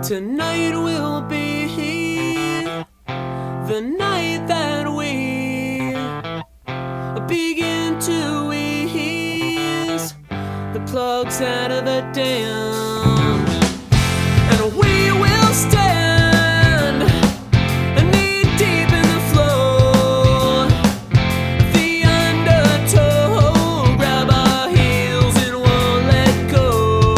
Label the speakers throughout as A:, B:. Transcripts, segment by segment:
A: Tonight will be the night that we begin to ease the plugs out of the dam, and we will stand knee deep in the flow, the undertow, grab our heels and won't let go.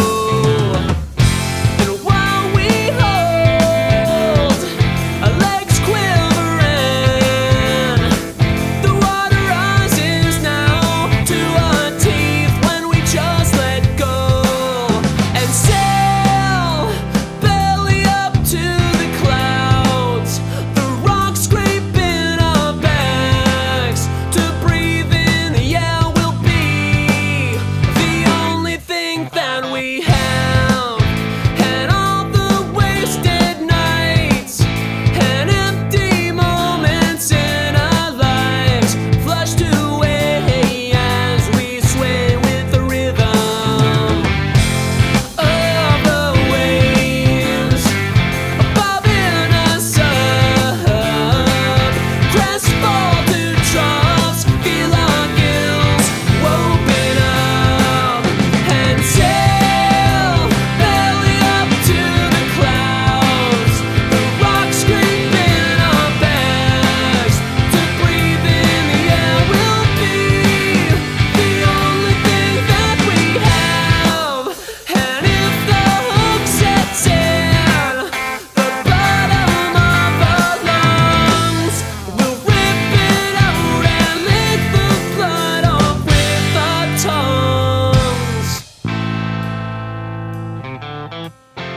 A: And while we hold our legs quivering, the water rises now to our teeth when we just let go and sail belly up to the clouds. The rocks scraping our backs to breathe in the air will be the only thing that we have. And all the wasted nights and empty moments in our lives flushed away as we sway with the rhythm of the waves bobbing us up. Crest fall to troughs, feel our gills open up and sail belly up to the clouds. The rocks scraping our backs to breathe in the air will be the only thing that we have. And if the hook sets in the bottom of our lungs, we'll rip it out and lick the blood off with our tongues.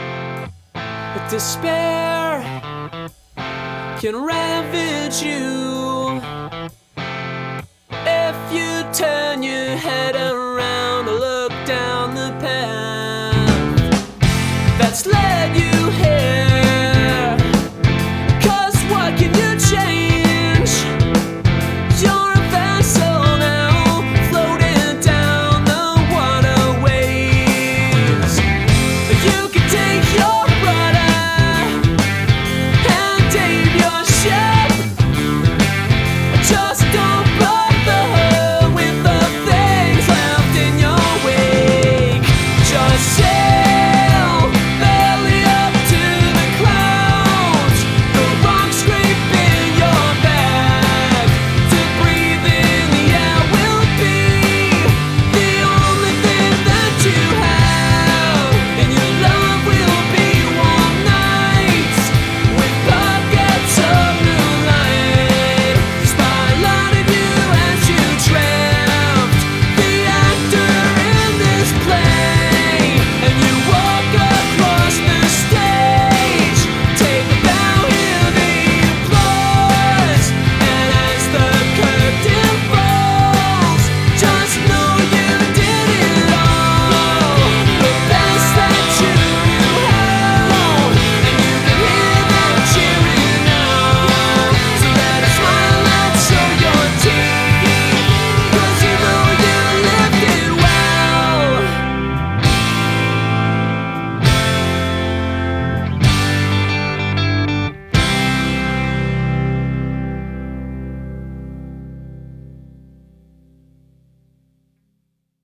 A: But despair can ravage you